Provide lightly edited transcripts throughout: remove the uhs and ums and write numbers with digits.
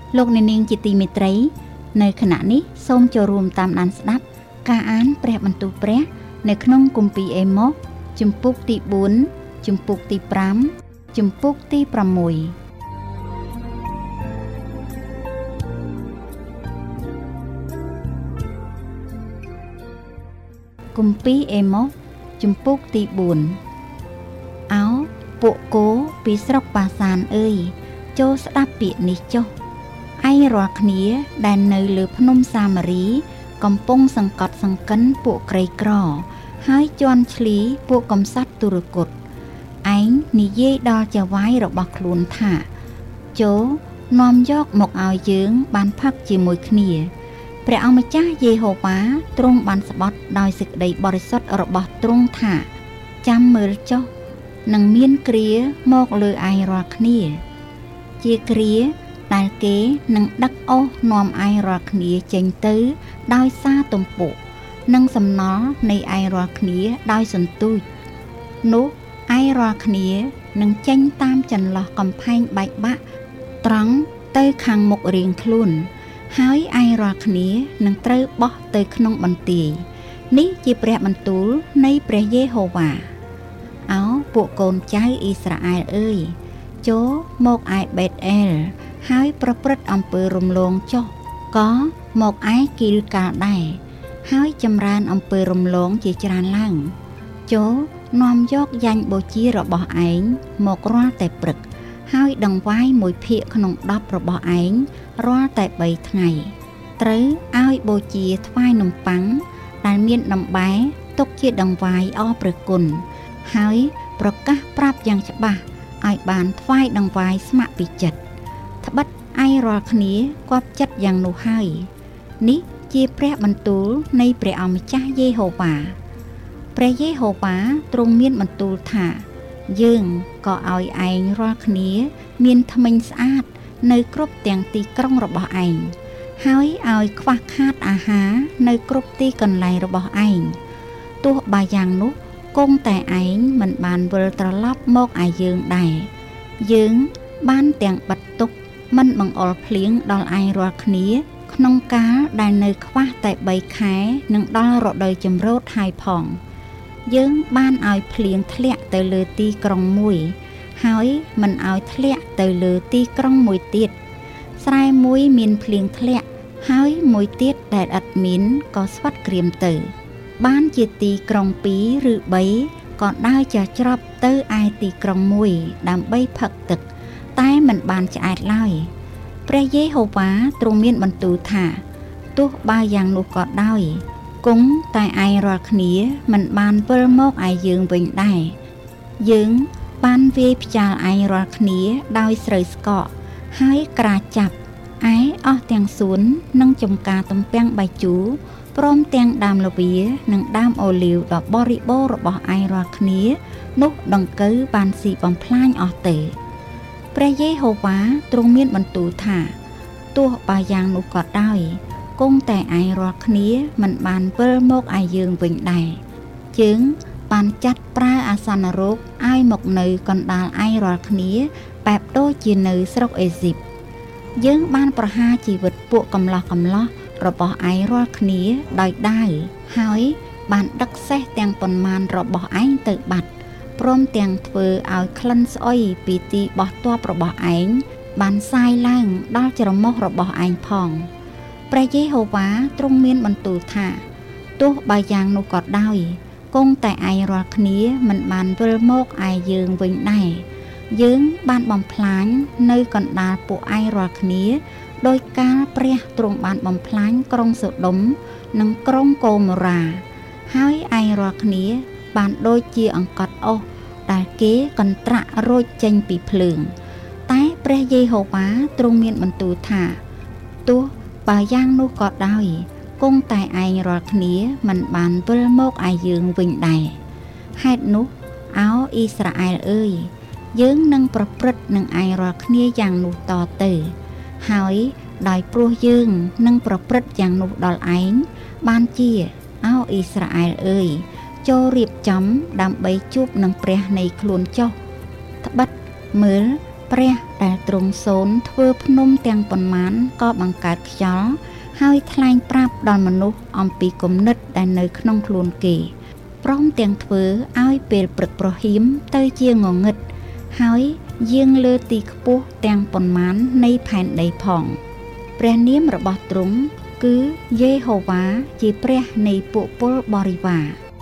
លោកអ្នកនាងជាទីមេត្រីនៅខណៈនេះសូមចូលរួមតាមដានស្ដាប់ការអានព្រះបន្ទូលព្រះនៅក្នុងគម្ពីរអេម៉ូសជំពូកទី4ជំពូកទី5ជំពូកទី6គម្ពីរអេម៉ូសជំពូកទី4អោពួកគោពីស្រុកបាសានអើយចូលស្ដាប់ពាក្យនេះចុះឯងរាល់គ្នាដែលនៅលើភ្នំសាមារីកំពុងសង្កត់សង្កិនពួកក្រីក្រហើយជន់ឈ្លីពួកកំសត់ទុរគតឯងនិយាយដល់ចៅហ្វាយរបស់ខ្លួនថាចូលនាំយកមកឲ្យយើងបានផឹកជាមួយគ្នាព្រះអង្គម្ចាស់យេហូវ៉ាទ្រង់បានស្បត់ដោយសេចក្តីបរិសុទ្ធរបស់ទ្រង់ថាចាំមើលចុះនឹងមានគ្រាមកលើឯងរាល់គ្នាជាគ្រាដែលគេនឹងដឹកអូសនាំឯងរាល់គ្នាចេញទៅដោយសារទំពក់និងសំណល់នៃឯងរាល់គ្នាដោយសន្ទូចនោះឯងរាល់គ្នានឹងចេញតាមចន្លោះកំផែងបែកបាក់ត្រង់ទៅខាងមុខរៀងខ្លួនហើយឯងរាល់គ្នានឹងត្រូវបោះទៅក្នុងបន្ទាយនេះជាព្រះបន្ទូលនៃព្រះយេហូវ៉ាអោពួកកូនចៅអ៊ីស្រាអែលអើយចូលមកឯបេតអែលហើយប្រព្រឹត្តអំពើរំលងចុះក៏មកឯគីលកាលដែរហើយចម្រើនអំពើរំលងជាច្រើនឡើងចូលនាំយកយ៉ាញ់បូជារបស់ឯងមករាល់តែព្រឹកហើយដង្វាយមួយភាគក្នុង10របស់ឯងរាល់តែ3ថ្ងៃត្រូវឲ្យបូជាថ្វាយនំប៉័ងដែលមានដំបែទុកជាដង្វាយអរព្រះគុណហើយប្រកាសប្រាប់យ៉ាងច្បាស់ឲ្យបានថ្វាយដង្វាយស្ម័គ្រពីចិត្តត្បិតឯងរាល់គ្នាគាប់ចិត្តយ៉ាងនោះហើយនេះជាព្រះបន្ទូលនៃព្រះអង្គម្ចាស់យេហូវ៉ាព្រះយេហូវ៉ាទ្រង់មានបន្ទូលថាយើងក៏ឲ្យឯងរាល់គ្នាមានធ្មេញស្អាតនៅគ្រប់ទាំងទីក្រុងរបស់ឯងហើយឲ្យខ្វះខាតអាហារនៅគ្រប់ទីកន្លែងរបស់ឯងទោះបើយ៉ាងនោះគង់តែឯងមិនបានវិលត្រឡប់មកឯយើងដែរយើងបានទាំងបាត់ទុកមិនបង្អុរភ្លៀងដល់ឯងរាល់គ្នាក្នុងកាលដែលនៅខ្វះតែ3ខែនឹងដល់រដូវចម្រូតហើយផងយើងបានឲ្យភ្លៀងធ្លាក់ទៅលើទីក្រុងមួយហើយមិនឲ្យធ្លាក់ទៅលើទីក្រុងមួយទៀតស្រែមួយមានភ្លៀងធ្លាក់ហើយមួយទៀតដែលឥតមានក៏ស្វិតក្រៀមទៅបានជាទីក្រុង2ឬ3ក៏ដើរចច្រប់ទៅឯទីក្រុងមួយដើម្បីផឹកទឹកតែមិនបានឆ្អែតឡើយព្រះយេហូវ៉ាទ្រង់មានបន្ទូលថាទោះបើយ៉ាងនោះក៏ដោយគង់តែឯងរាល់គ្នាមិនបានវិលមកឯយើងវិញដែរយើងបានវាយផ្ចាលឯងរាល់គ្នាដោយស្រូវស្កកហើយក្រាចាប់ឯអស់ទាំងសួននិងចំការទំពាំងបាយជូរព្រមទាំងដើមល្វានិងដើមអូលីវដ៏បរិបូរណ៍របស់ឯងរាល់គ្នានោះដង្កូវបានស៊ីបំផ្លាញអស់ទៅព្រះយេហូវ៉ាទ្រង់មានបន្ទូលថាទោះបើយ៉ាងនោះក៏ដោយគង់តែឯងរាល់គ្នាមិនបានវិលមកឯយើងវិញដែរយើងបានចាត់ប្រើអាសន្នរោគឲ្យមកនៅកណ្ដាលឯងរាល់គ្នាបែបដូចជានៅស្រុកអេស៊ីបយើងបានប្រហារជីវិតពួកកំឡោះរបស់ឯងរាល់គ្នាដោយដាវហើយបានដឹកសេះទាំងប៉ុន្មានរបស់ឯងទៅបាត់ព្រមទាំងធ្វើឲ្យក្លិនស្អុយពីទីបោះទ័ពរបស់ឯងបានសាយឡើងដល់ច្រមុះរបស់ឯងផងព្រះយេហូវ៉ាទ្រង់មានបន្ទូលថាទោះបើយ៉ាងនោះក៏ដោយគង់តែឯងរាល់គ្នាមិនបានវិលមកឯយើងវិញដែរយើងបានបំផ្លាញនៅកណ្ដាលពួកឯងរាល់គ្នាដោយកាលព្រះទ្រង់បានបំផ្លាញក្រុងសូដុំនិងក្រុងកូម៉ូរ៉ាហើយឯងរាល់គ្នាបានដូចជាអង្កត់អុសដែលគេកន្ត្រាក់រួចចេញពីភ្លើងតែព្រះយេហូវ៉ាទ្រង់មានបន្ទូលថាទោះបើយ៉ាងនោះក៏ដោយគង់តែឯងរាល់គ្នាមិនបានវិលមកឯយើងវិញដែរហេតុនោះអោអ៊ីស្រាអែលអើយយើងនឹងប្រព្រឹត្តនឹងឯងរាល់គ្នាយ៉ាងនោះតទៅហើយដោយព្រោះយើងនឹងប្រព្រឹត្តយ៉ាងនោះដល់ឯងបានជាអោអ៊ីស្រាអែលអើយចូលរៀបចំដើម្បីជួបនឹងព្រះនៃខ្លួនចុះត្បិតមើលព្រះដែលទ្រង់សូនធ្វើភ្នំទាំងប៉ុន្មានក៏បង្កើតខ្យល់ហើយថ្លែងប្រាប់ដល់មនុស្សអំពីគំនិតដែលនៅក្នុងខ្លួនគេព្រមទាំងធ្វើឲ្យពេលព្រឹកប្រហៀមទៅជាងងឹតហើយយាងលើទីខ្ពស់ទាំងប៉ុន្មាននៃផែនដីផងព្រះនាមរបស់ទ្រង់គឺយេហូវ៉ាជាព្រះនៃពួកពលបរិវារ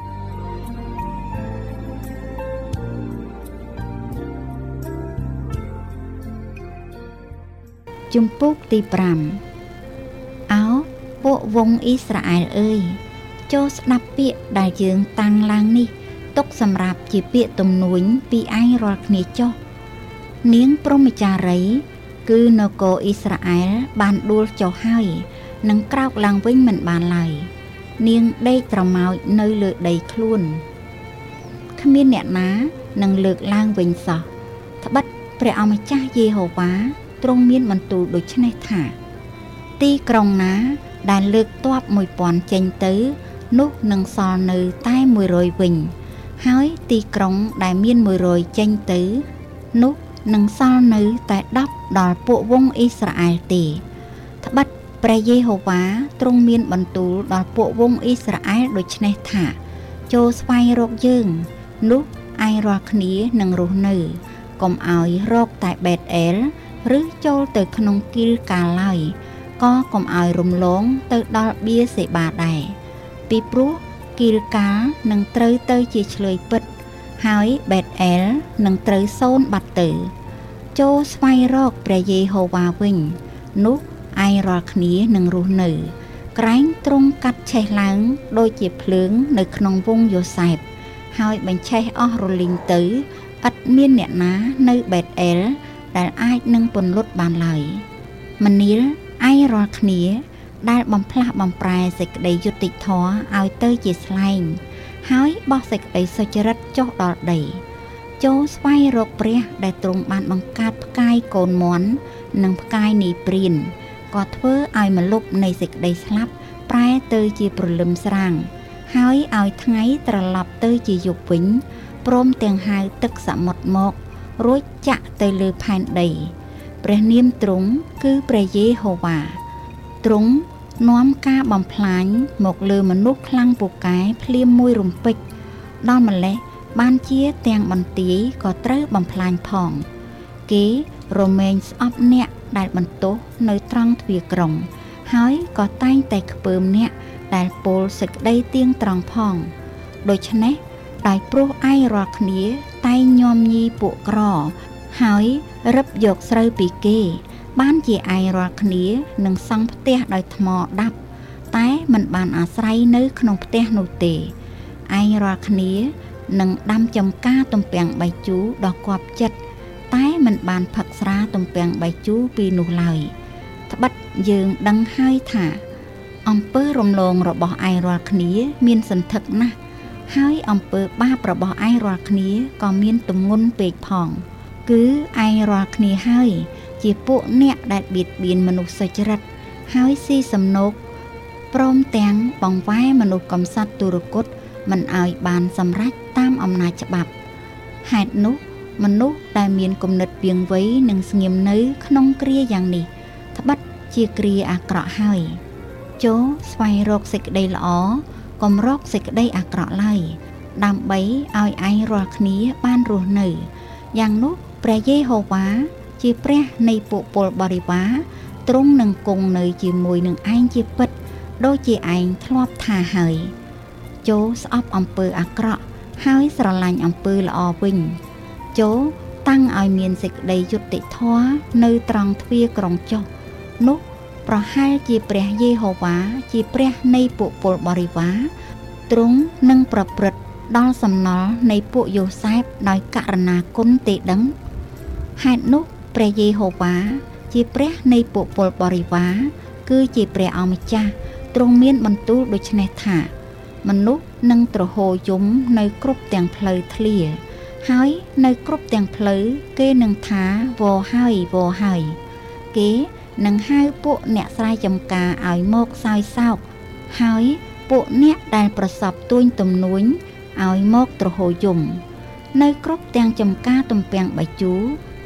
ជំពូកទី5អោពួកវង្សអ៊ីស្រាអែលអើយចូលស្ដាប់ពាក្យដែលយើងតាំងឡើងនេះទុកសម្រាប់ជាពាក្យទំនួញពីឯងរាល់គ្នាចុះនាងព្រហ្មចារីគឺនគរអ៊ីស្រាអែលបានដួលចុះហើយនឹងក្រោកឡើងវិញមិនបានឡើយនាងដេកត្រមោចនៅលើដីខ្លួនគ្មានអ្នកណានឹងលើកឡើងវិញសោះត្បិតព្រះអម្ចាស់យេហូវ៉ាទ្រង់មានបន្ទូលដូច្នេះថាទីក្រុងណាដែលលើកទ័ព 1000 ចេញទៅនោះនឹងសល់នៅតែ100វិញហើយទីក្រុងដែលមាន100ចេញទៅនោះនឹងសល់នៅតែ10ដល់ពួកវង្សអ៊ីស្រាអែលទេត្បិតព្រះយេហូវ៉ាទ្រង់មានបន្ទូលដល់ពួកវង្សអ៊ីស្រាអែលដូច្នេះថាចូលស្វែងរកយើងនោះឯងរាល់គ្នានឹងរស់នៅកុំឲ្យរកតែបេតអេលឬចូលទៅក្នុងគីលកាលឡើយក៏កុំឲ្យរំលងទៅដល់បៀសេបាដែរពីព្រោះគីលកាលនឹងត្រូវទៅជាឆ្លើយពិតហើយបេតអេលនឹងត្រូវសូន្យបាត់ទៅចូលស្វែងរកព្រះយេហូវ៉ាវិញនោះឯងរាល់គ្នានឹងរស់នៅក្រែងទ្រង់កាត់ឆេះឡើងដូចជាភ្លើងនៅក្នុងវង្សយូសែបហើយបញ្ឆេះអស់រលីងទៅឥតមានអ្នកណានៅបេតអេលដែលអាចនឹងពន្លត់បានឡើយម្នាលឯងរាល់គ្នាដែលបំផ្លាស់បំប្រែសេចក្តីយុត្តិធម៌ឲ្យទៅជាស្លែងហើយបោះសេចក្តីសុចរិតចុះដល់ដីចូលស្វែងរកព្រះដែលទ្រង់បានបង្កើតផ្កាយកូនមាន់និងផ្កាយនីព្រានក៏ធ្វើឲ្យម្លប់នៃសេចក្តីស្លាប់ប្រែទៅជាព្រលឹមស្រាងហើយឲ្យថ្ងៃត្រឡប់ទៅជាយប់វិញព្រមទាំងហៅទឹកសមុទ្រមករួចចាក់ទៅលើផែនដីព្រះនាមទ្រង់គឺព្រះយេហូវ៉ាទ្រង់នាំការបំផ្លាញមកលើមនុស្សខ្លាំងពូកែភ្លាមមួយរំពេចដល់ម្លេះបានជាទាំងបន្ទាយក៏ត្រូវបំផ្លាញផងគេរមែងស្អប់អ្នកដែលបន្ទោសនៅត្រង់ទ្វារក្រុងហើយក៏តែងតែខ្ពើមអ្នកដែលពោលសេចក្តីទៀងត្រង់ផងដូច្នេះដោយព្រោះឯងរាល់គ្នាតែងញោមញីពួកក្រហើយរឹបយកស្រូវពីគេបានជាឯងរាល់គ្នានឹងសង់ផ្ទះដោយថ្មដាប់តែមិនបានអាស្រ័យនៅក្នុងផ្ទះនោះទេឯងរាល់គ្នានឹងដាំចំការទំពាំងបាយជូរដ៏គប់ចិត្តតែមិនបានផឹកស្រាទំពាំងបាយជូរពីនោះឡើយត្បិតយើងដឹងហើយថាអំពើរំលងរបស់ឯងរាល់គ្នាមានសន្ធឹកណាស់ហើយអំពើបាបរបស់ឯងរាល់គ្នាក៏មានទម្ងន់ពេកផងគឺឯងរាល់គ្នាហើយជាពួកអ្នកដែលបៀតបៀនមនុស្សសុចរិតហើយស៊ីសំណូកព្រមទាំងបង្វែរមនុស្សកំសត់ទុរគតមិនឲ្យបានសម្រេចតាមអំណាចច្បាប់ហេតុនោះមនុស្សដែលមានគំនិតវាងវៃនឹងស្ងៀមនៅក្នុងគ្រាយ៉ាងនេះត្បិតជាគ្រាអាក្រក់ហើយចូលស្វែងរកសេចក្តីល្អកុំរកសេចក្តីអាក្រក់ឡើយដើម្បីឲ្យឯងរាល់គ្នាបានរស់នៅយ៉ាងនោះព្រះយេហូវ៉ាជាព្រះនៃពួកពលបរិវារទ្រង់នឹងគង់នៅជាមួយនឹងឯងជាពិតដូចជាឯងធ្លាប់ថាហើយចូលស្អប់អំពើអាក្រក់ហើយស្រឡាញ់អំពើល្អវិញចូលតាំងឲ្យមានសេចក្តីយុត្តិធម៌នៅត្រង់ទ្វារក្រុងចុះនោះប្រហែលជាព្រះយេហូវ៉ាជាព្រះនៃពួកពលបរិវារទ្រង់នឹងប្រព្រឹត្តដល់សំណល់នៃពួកយូសែបដោយករណាគុណទេដឹងហេតុនោះព្រះយេហូវ៉ាជាព្រះនៃពួកពលបរិវារគឺជាព្រះអម្ចាស់ទ្រង់មានបន្ទូលដូច្នេះថាមនុស្សនឹងទ្រហោយំនៅគ្រប់ទាំងផ្លូវធ្លាហើយនៅគ្រប់ទាំងផ្លូវគេនឹងថាវហើយវហើយគេនឹងហៅពួកអ្នកស្រែចម្ការឲ្យមកសោយសោកហើយពួកអ្នកដែលប្រសពទួញទំនួញឲ្យមកទ្រហោយំនៅគ្រប់ទាំងចម្ការទំពាំងបាយជូរ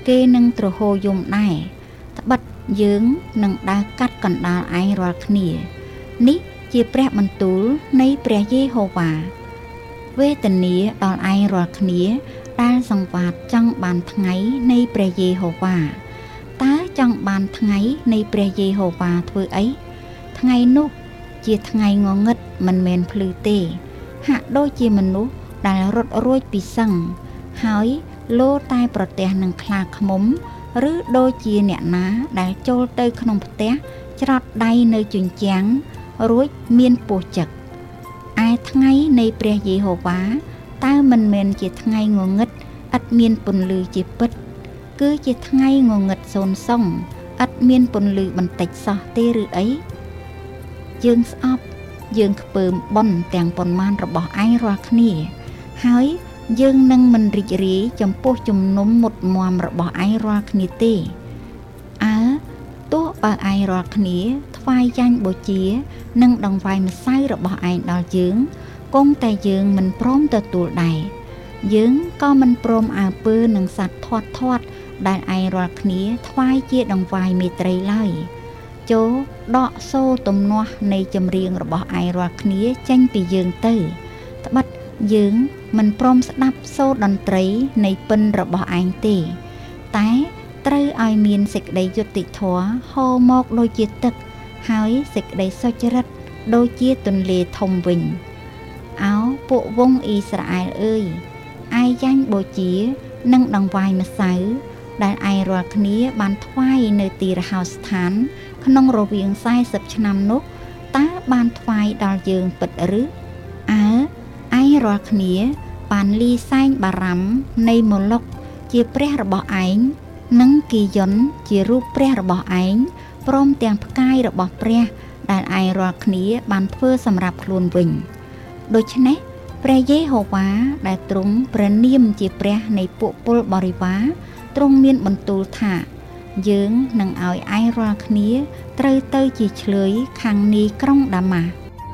គេនឹងទ្រហោយំដែរត្បិតយើងនឹងដើរកាត់កណ្ដាលឯងរាល់គ្នានេះជាព្រះបន្ទូលនៃព្រះយេហូវ៉ាវេទនាដល់ឯងរាល់គ្នាដែលសង្វាតចង់បានថ្ងៃនៃព្រះយេហូវ៉ាតើចង់បានថ្ងៃនៃព្រះយេហូវ៉ាធ្វើអីថ្ងៃនោះជាថ្ងៃងងឹតមិនមែនភ្លឺទេហាក់ដូចជាមនុស្សដែលរត់រួចពីសឹងហើយលោតែប្រទះនឹងខ្លាឃ្មុំឬដូចជាអ្នកណាដែលចូលទៅក្នុងផ្ទះច្រត់ដៃនៅជញ្ជាំងរួចមានពោះចឹកឯថ្ងៃនៃព្រះយេហូវ៉ាតើមិនមែនជាថ្ងៃងងឹតឥតមានពន្លឺជាពិតគឺជាថ្ងៃងងឹតសូន្យសុងឥតមានពន្លឺបន្តិចសោះទេឬអីយើងស្អប់យើងខ្ពើមបន់ទាំងប៉ុន្មានរបស់ឯងរាល់គ្នាហើយយើងនឹងមិនរីករាយចំពោះជំនុំមុតមមរបស់ឯងរាល់គ្នាទេអើទោះបើឯងរាល់គ្នាថ្វាយយ៉ាញ់បូជានិងដង្វាយម្សៅរបស់ឯងដល់យើងគង់តែយើងមិនព្រមទទួលដែរយើងក៏មិនព្រមអើពើនឹងសត្វធាត់ដែលឯងរាល់គ្នាថ្វាយជាដង្វាយមេត្រីឡើយចូលដកសូរទំនាស់នៃចម្រៀងរបស់ឯងរាល់គ្នាចេញពីយើងទៅត្បិតយើងមិនព្រមស្ដាប់សូរតន្ត្រីនៃពិណរបស់ឯងទេតែត្រូវឲ្យមានសេចក្តីយុត្តិធម៌ហូរមកដូចជាទឹកហើយសេចក្តីសុចរិតដូចជាទន្លេធំវិញអោពួកវង្សអ៊ីស្រាអែលអើយឯងយ៉ាញ់បូជានិងដង្វាយម្សៅដែលឯងរាល់គ្នាបានថ្វាយនៅទីរហោស្ថានក្នុងរវាង40ឆ្នាំនោះតើបានថ្វាយដល់យើងពិតឬអើឯងរាល់គ្នាបានលីសែងបារម្ភនៃមឡុកជាព្រះរបស់ឯងនិងគីយុនជារូបព្រះរបស់ឯងព្រមទាំងផ្កាយរបស់ព្រះដែលឯងរាល់គ្នាបានធ្វើសម្រាប់ខ្លួនវិញដូច្នេះព្រះយេហូវ៉ាដែលទ្រង់ព្រះនាមជាព្រះនៃពួកពលបរិវារទ្រង់មានបន្ទូលថាយើងនឹងឲ្យឯងរាល់គ្នាត្រូវទៅជាឆ្លើយខាងនីក្រុងដាម៉ាស់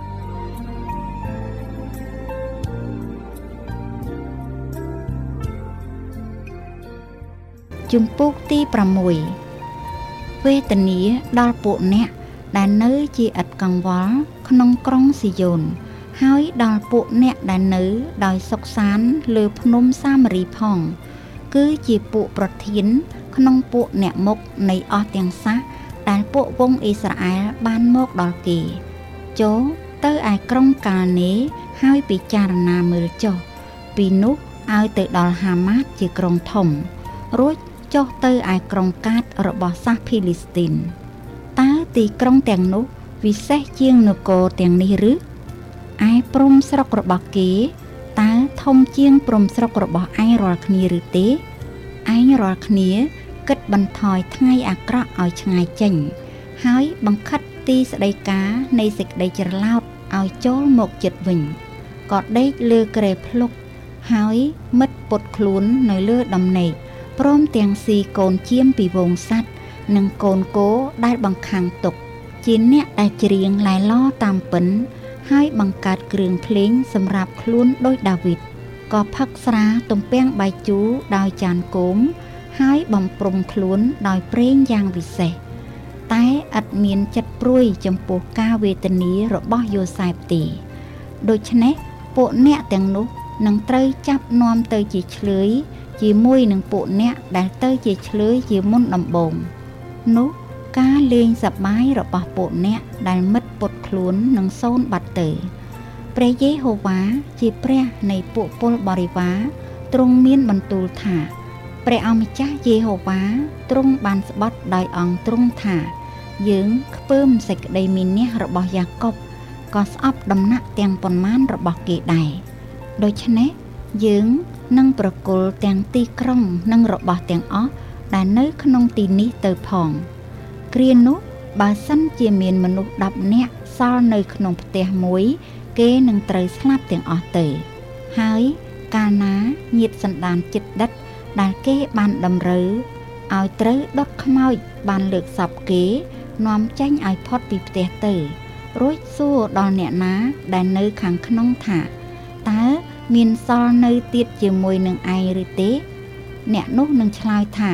ជំពូកទី6វេទនាដល់ពួកអ្នកដែលនៅជាឥតកង្វល់ក្នុងក្រុងស៊ីយ៉ូនហើយដល់ពួកអ្នកដែលនៅដោយសុខសាន្តលើភ្នំសាមារីផងគឺជាពួកប្រធានក្នុងពួកអ្នកមុខនៃអស់ទាំងសះដែលពួកវង្សអ៊ីស្រាអែលបានមកដល់គេចូលទៅឯក្រុងកាល់នេហើយពិចារណាមើលចុះពីនោះឲ្យទៅដល់ហាម៉ាតជាក្រុងធំរួចចុះទៅឯក្រុងកាតរបស់សាសភីលីស្ទីនតើទីក្រុងទាំងនោះវិសេសជាងនគរទាំងនេះឬឯព្រំស្រុករបស់គេតើធំជាងព្រំស្រុករបស់ឯងរាល់គ្នាឬទេឯងរាល់គ្នាគិតបន្ថយថ្ងៃអាក្រក់ឲ្យឆ្ងាយចេញហើយបង្ខិតទីស្តីការនៃសេចក្តីច្រឡោតឲ្យចូលមកជិតវិញក៏ដេកលើគ្រែភ្លុកហើយមិត្តពុតខ្លួននៅលើដំណេកព្រមទាំងស៊ីកូនជៀមពីវងសัตว์និងកូនគោដែលបង្ខាំងទុកជាអ្នកដែលច្រៀងឡែឡតាមពិនហើយបង្កើតគ្រឿងភ្លេងសម្រាប់ខ្លួនដោយដាវីតក៏ផឹកស្រាទំពាំងបាយជូរដោយចានគោមហើយបំព្រំខ្លួនដោយប្រេងយ៉ាងវិសេសតែឥតមានចិត្តព្រួយចំពោះការវេទនារបស់យូសែបទេដូច្នេះពួកអ្នកទាំងនោះនឹងត្រូវចាប់នាំទៅជាឆ្លើយជាមួយនឹងពួកអ្នកដែលទៅជាឆ្លើយជាមុនដំបូងនោះការលេងសប្បាយរបស់ពួកអ្នកដែលមិត្តពុតខ្លួននឹងសូន្យបាត់ទៅព្រះយេហូវ៉ាជាព្រះនៃពួកពលបរិវារទ្រង់មានបន្ទូលថាព្រះអម្ចាស់យេហូវ៉ាទ្រង់បានស្បត់ដោយអង្គទ្រង់ថាយើងខ្ពើមសេចក្តីមានះរបស់យ៉ាកុបក៏ស្អប់ដំណាក់ទាំងប៉ុន្មានរបស់គេដែរដូច្នេះយើងនឹងប្រគល់ទាំងទីក្រុងនិងរបស់ទាំងអស់ដែលនៅក្នុងទីនេះទៅផងគ្រានោះបើសិនជាមានមនុស្ស10នាក់សល់នៅក្នុងផ្ទះមួយគេនឹងត្រូវស្លាប់ទាំងអស់ទៅហើយកាលណាញាតិសន្តានជិតដិតដែលគេបានតម្រូវឲ្យត្រូវដុតខ្មោចបានលើកសពគេនាំចេញឲ្យផុតពីផ្ទះទៅរួចសួរដល់អ្នកណាដែលនៅខាងក្នុងថាតើមានសល់នៅទៀតជាមួយនឹងឯងឬទេអ្នកនោះនឹងឆ្លើយថា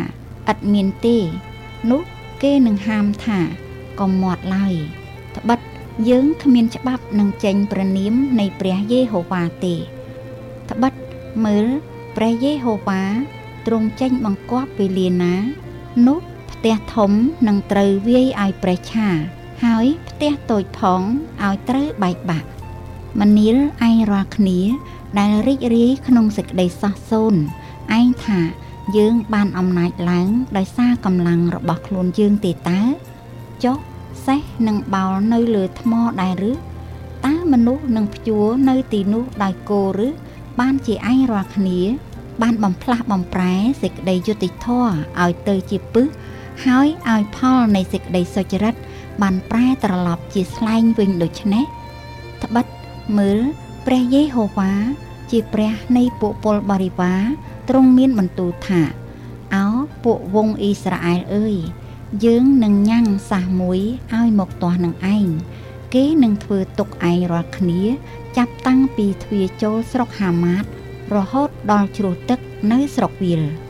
ឥតមានទេនោះគេនឹងហាមថាកុំមាត់ឡើយត្បិតយើងគ្មានច្បាប់នឹងចេញព្រះនាមនៃព្រះយេហូវ៉ាទេត្បិតមើលព្រះយេហូវ៉ាទ្រង់ចេញបង្គាប់វេលាណានោះផ្ទះធំនឹងត្រូវវាយឲ្យប្រេះឆាហើយផ្ទះតូចផងឲ្យត្រូវបែកបាក់មនាលឯងរាល់គ្នាដែលរីករាយក្នុងសេចក្តីសោះសូន្យឯងថាយើងបានអំណាចឡើងដោយសារកម្លាំងរបស់ខ្លួនយើងទេតើចុះសេះនឹងបោលនៅលើថ្មដែរឬតើមនុស្សនឹងព្យួរនៅទីនោះដោយគោឬបានជាឯងរាល់គ្នាបានបំផ្លាស់បំប្រែសេចក្តីយុត្តិធម៌ឲ្យទៅជាពឹសហើយឲ្យផលនៃសេចក្តីសុចរិតបានប្រែត្រឡប់ជាស្លែងវិញដូច្នេះត្បិតមើលព្រះយេហូវ៉ាជាព្រះនៃពួកពលបរិវារទ្រង់មានបន្ទូលថាអោពួកវង្សអ៊ីស្រាអែលអើយយើងនឹងញ៉ាំងសះមួយឲ្យមកទាស់នឹងឯងគេនឹងធ្វើទុកឯងរាល់គ្នាចាប់តាំងពីទ្វារចូលស្រុកហាម៉ាតរហូតដល់ជ្រោះទឹកនៅស្រុកវាល